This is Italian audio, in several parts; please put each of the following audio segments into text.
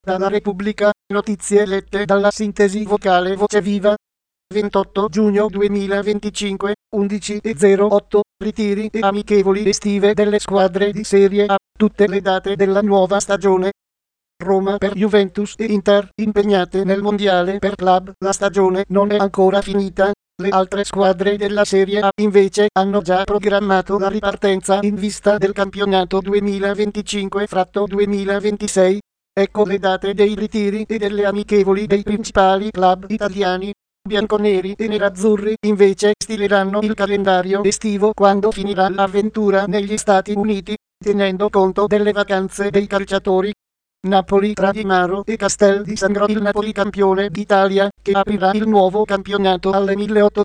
Dalla Repubblica, notizie lette dalla sintesi vocale Voce Viva. 28 giugno 2025, 11:08, ritiri e amichevoli estive delle squadre di Serie A, tutte le date della nuova stagione. Roma per Juventus e Inter, impegnate nel mondiale per club. La stagione non è ancora finita. Le altre squadre della Serie A invece hanno già programmato la ripartenza in vista del campionato 2025-2026. Ecco le date dei ritiri e delle amichevoli dei principali club italiani. Bianconeri e nerazzurri invece stileranno il calendario estivo quando finirà l'avventura negli Stati Uniti, tenendo conto delle vacanze dei calciatori. Napoli tra Di Maro e Castel di Sangro, il Napoli campione d'Italia, che aprirà il nuovo campionato alle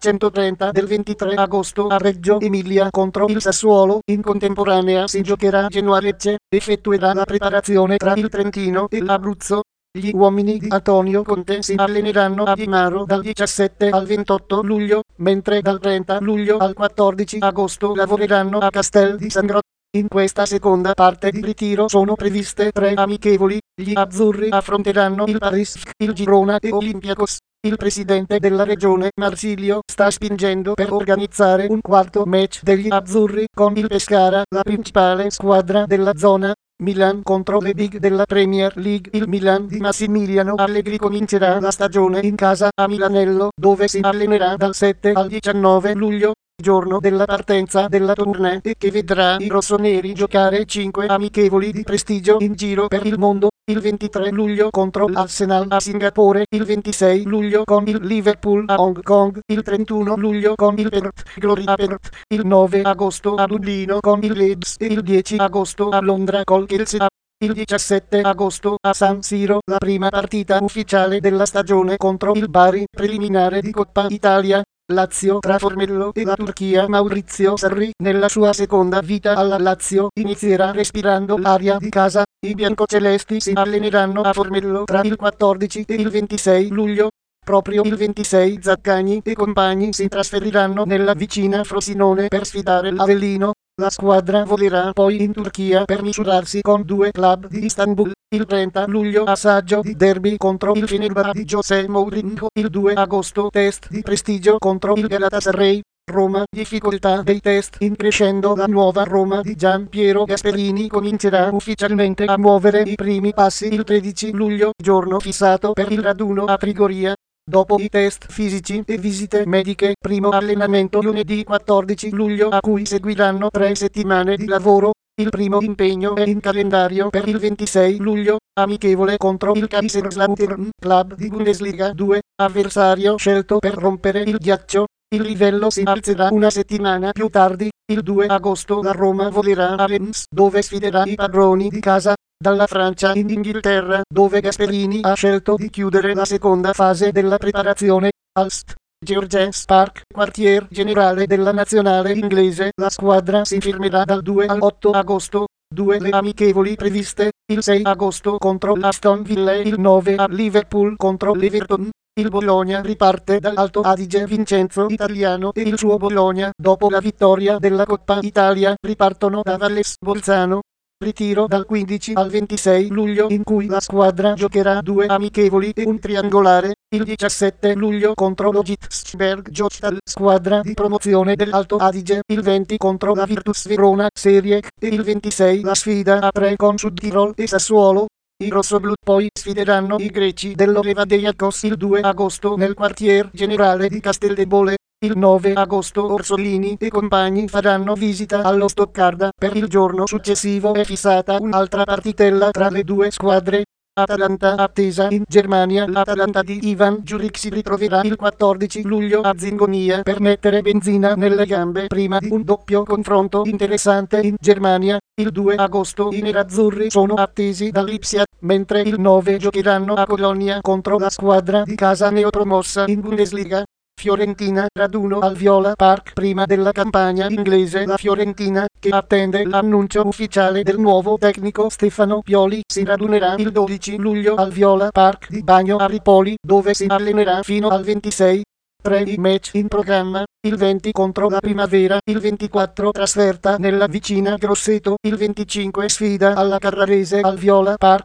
1830 del 23 agosto a Reggio Emilia contro il Sassuolo. In contemporanea si giocherà Genoa-Lecce, effettuerà la preparazione tra il Trentino e l'Abruzzo. Gli uomini di Antonio Conte si alleneranno a Di Maro dal 17 al 28 luglio, mentre dal 30 luglio al 14 agosto lavoreranno a Castel di Sangro. In questa seconda parte di ritiro sono previste 3 amichevoli. Gli azzurri affronteranno il Paris, il Girona e Olympiacos. Il presidente della regione Marsilio sta spingendo per organizzare un quarto match degli azzurri con il Pescara, la principale squadra della zona. Milan contro le big della Premier League. Il Milan di Massimiliano Allegri comincerà la stagione in casa a Milanello, dove si allenerà dal 7 al 19 luglio, giorno della partenza della tournée, e che vedrà i rossoneri giocare 5 amichevoli di prestigio in giro per il mondo. Il 23 luglio contro l'Arsenal a Singapore, il 26 luglio con il Liverpool a Hong Kong, il 31 luglio con il Perth Glory a Perth, il 9 agosto a Dublino con il Leeds e il 10 agosto a Londra col Chelsea. Il 17 agosto a San Siro la prima partita ufficiale della stagione contro il Bari, preliminare di Coppa Italia. Lazio tra Formello e la Turchia. Maurizio Sarri, nella sua seconda vita alla Lazio, inizierà respirando l'aria di casa. I biancocelesti si alleneranno a Formello tra il 14 e il 26 luglio. Proprio il 26 Zaccagni e compagni si trasferiranno nella vicina Frosinone per sfidare l'Avellino. La squadra volerà poi in Turchia per misurarsi con 2 club di Istanbul. Il 30 luglio assaggio di derby contro il Fenerbahce di José Mourinho. Il 2 agosto test di prestigio contro il Galatasaray. Roma, difficoltà dei test in crescendo. La nuova Roma di Gian Piero Gasperini comincerà ufficialmente a muovere i primi passi il 13 luglio, giorno fissato per il raduno a Trigoria. Dopo i test fisici e visite mediche, primo allenamento lunedì 14 luglio a cui seguiranno 3 settimane di lavoro. Il primo impegno è in calendario per il 26 luglio, amichevole contro il Kaiserslautern, club di Bundesliga 2, avversario scelto per rompere il ghiaccio. Il livello si alzerà una settimana più tardi, il 2 agosto la Roma volerà a Reims, dove sfiderà i padroni di casa. Dalla Francia in Inghilterra, dove Gasperini ha scelto di chiudere la seconda fase della preparazione, al St. George's Park, quartier generale della nazionale inglese. La squadra si firmerà dal 2 al 8 agosto. 2 le amichevoli previste, il 6 agosto contro l'Aston Villa e il 9 a Liverpool contro l'Everton. Il Bologna riparte dall'Alto Adige. Vincenzo Italiano e il suo Bologna, dopo la vittoria della Coppa Italia, ripartono da Valles Bolzano. Ritiro dal 15 al 26 luglio in cui la squadra giocherà 2 amichevoli e un triangolare. Il 17 luglio contro lo Gitsberg Jostal, squadra di promozione dell'Alto Adige. Il 20 contro la Virtus Verona Serie C e il 26 la sfida a 3 con Südtirol e Sassuolo. I rossoblu poi sfideranno i greci dell'Olympiakos il 2 agosto nel quartier generale di Casteldebole. Il 9 agosto Orsolini e compagni faranno visita allo Stoccarda. Per il giorno successivo è fissata un'altra partitella tra le 2 squadre. Atalanta attesa in Germania. L'Atalanta di Ivan Juric si ritroverà il 14 luglio a Zingonia per mettere benzina nelle gambe prima di un doppio confronto interessante in Germania. Il 2 agosto i nerazzurri sono attesi dall'Ipsia, mentre il 9 giocheranno a Colonia contro la squadra di casa neopromossa in Bundesliga. Fiorentina raduno al Viola Park prima della campagna inglese. La Fiorentina, che attende l'annuncio ufficiale del nuovo tecnico Stefano Pioli, si radunerà il 12 luglio al Viola Park di Bagno a Ripoli, dove si allenerà fino al 26. 3 i match in programma, il 20 contro la Primavera, il 24 trasferta nella vicina Grosseto, il 25 sfida alla Carrarese al Viola Park.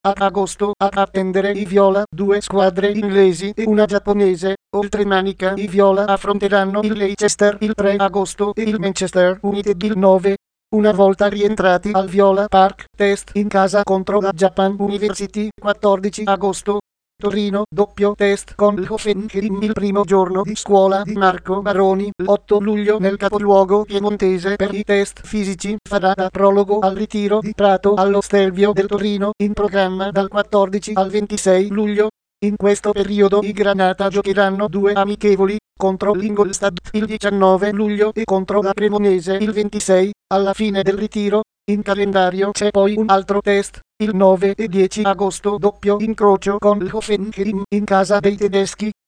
A agosto a attendere i Viola 2 squadre inglesi e una giapponese. Oltremanica i Viola affronteranno il Leicester il 3 agosto e il Manchester United il 9. Una volta rientrati al Viola Park, test in casa contro la Japan University 14 agosto. Torino, doppio test con l'Hoffenheim il primo giorno di scuola di Marco Baroni, l'8 luglio nel capoluogo piemontese per i test fisici farà da prologo al ritiro di Prato allo Stelvio del Torino, in programma dal 14 al 26 luglio. In questo periodo i Granata giocheranno due amichevoli, contro l'Ingolstadt il 19 luglio e contro la Cremonese il 26, alla fine del ritiro. In calendario c'è poi un altro test, il 9 e 10 agosto doppio incrocio con l'Hoffenheim in casa dei tedeschi.